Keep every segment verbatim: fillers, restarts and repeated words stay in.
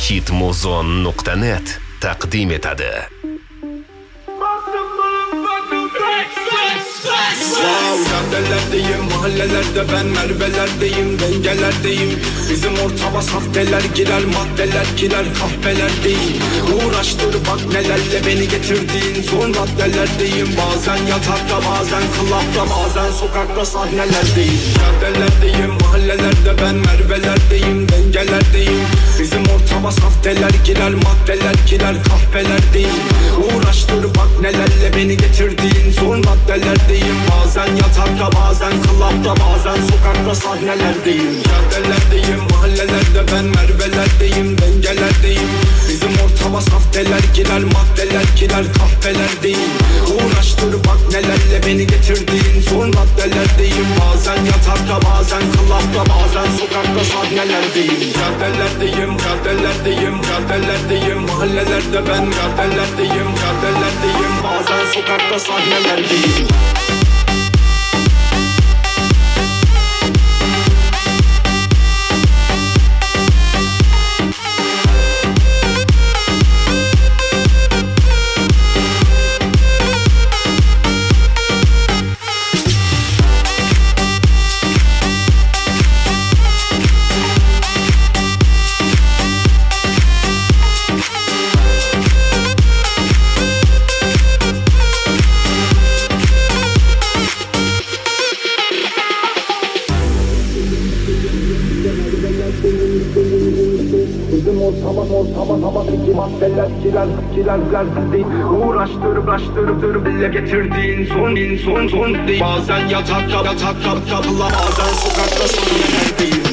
hitmuzon nokta net taqdim etadi. Wow, caddelerdeyim, mahallelerde ben Mervelerdeyim, dengelerdeyim. Bizim ortama sahteler girer, maddeler girer, kahvelerdeyim. Uğraştır bak nelerle beni getirdiğin zor maddelerdeyim. Bazen yatakta, bazen klapta, bazen sokakta sahnelerdeyim. Caddelerdeyim, mahallelerde ben Mervelerdeyim, dengelerdeyim. Bizim ortama sahteler girer, maddeler girer, kahvelerdeyim. Uğraştır bak nelerle beni getirdiğin zor maddelerdeyim. Bazen yatakta, bazen klapta, bazen sokakta sahnelerdeyim. Caddelerdeyim, mahallelerde ben Mervelerdeyim, dengelerdeyim. Bizim ortama sahteler girer, maddeler girer, kahvelerdeyim. Uğraştır bak nelerle beni getirdiğin zor maddelerdeyim. Bazen yatakta, bazen klapta, bazen sokakta sahnelerdeyim. Caddelerdeyim, caddelerdeyim, caddelerdeyim. Mahallelerde ben caddelerdeyim, caddelerdeyim. Bazen sokakta sahnelerdeyim. Bizim ortama ortama tama iki maddeler girer girerler değil. Uğraştır uğraştır bile getirdiğin son son son değil. Bazen yatakta yatakta kapıla, bazen sokakta sahnelerdeyim.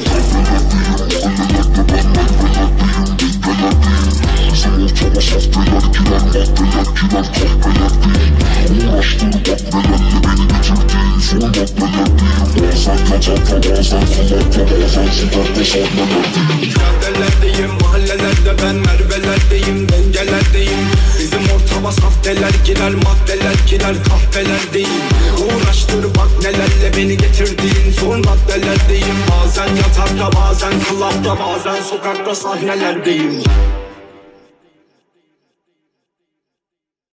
Bizim ortama sahteler girer, maddeler girer, kahvelerdeyim. Uğraştır bak nelerle beni getirdiğin son maddelerdeyim. Bazen yatakta, bazen klapta, bazen sokakta sahnelerdeyim. Caddelerdeyim, mahallelerde ben Mervelerdeyim, dengelerdeyim. Bizim ortama sahteler girer, maddeler girer, kahvelerdeyim. Uğraştır bak nelerle beni getirdiğin son maddelerdeyim. Bazen yatakta, bazen klapta, bazen sokakta sahnelerdeyim.